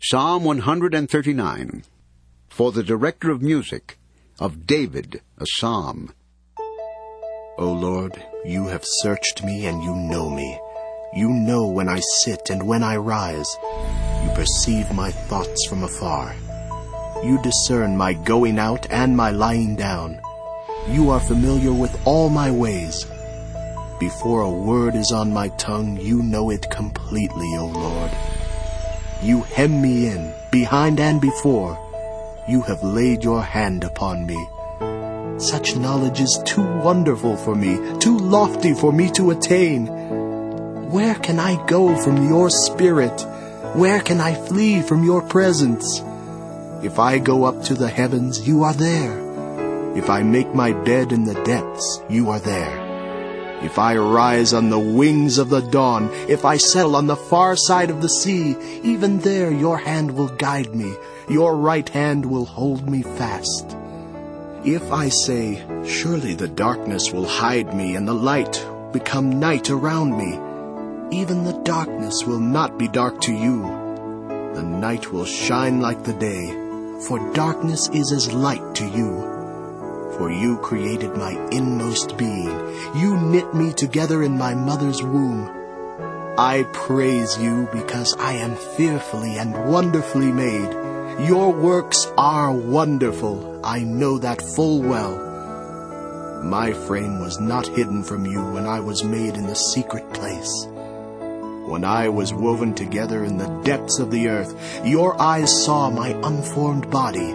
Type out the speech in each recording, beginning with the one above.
Psalm 139. For the director of music, of David, a psalm. O Lord, you have searched me and you know me. You know when I sit and when I rise. You perceive my thoughts from afar. You discern my going out and my lying down. You are familiar with all my ways. Before a word is on my tongue, you know it completely, O Lord. You hem me in, behind and before. You have laid your hand upon me. Such knowledge is too wonderful for me, too lofty for me to attain. Where can I go from your spirit? Where can I flee from your presence? If I go up to the heavens, you are there. If I make my bed in the depths, you are there. If I rise on the wings of the dawn, if I settle on the far side of the sea, even there your hand will guide me, your right hand will hold me fast. If I say, surely the darkness will hide me and the light become night around me, even the darkness will not be dark to you. The night will shine like the day, for darkness is as light to you. For you created my inmost being. You knit me together in my mother's womb. I praise you because I am fearfully and wonderfully made. Your works are wonderful. I know that full well. My frame was not hidden from you when I was made in the secret place. When I was woven together in the depths of the earth, your eyes saw my unformed body.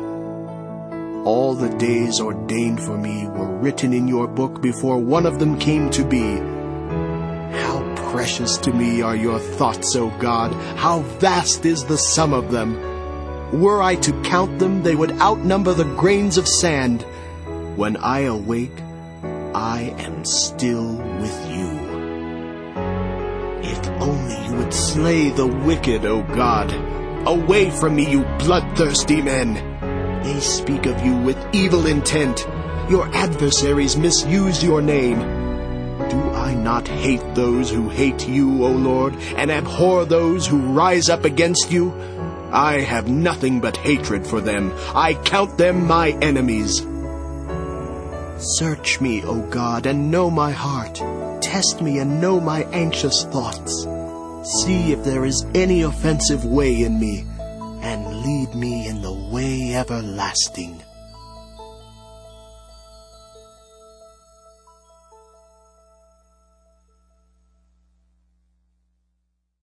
All the days ordained for me were written in your book before one of them came to be. How precious to me are your thoughts, O God! How vast is the sum of them! Were I to count them, they would outnumber the grains of sand. When I awake, I am still with you. If only you would slay the wicked, O God! Away from me, you bloodthirsty men! They speak of you with evil intent. Your adversaries misuse your name. Do I not hate those who hate you, O Lord, and abhor those who rise up against you? I have nothing but hatred for them. I count them my enemies. Search me, O God, and know my heart. Test me and know my anxious thoughts. See if there is any offensive way in me, and lead me in the way everlasting.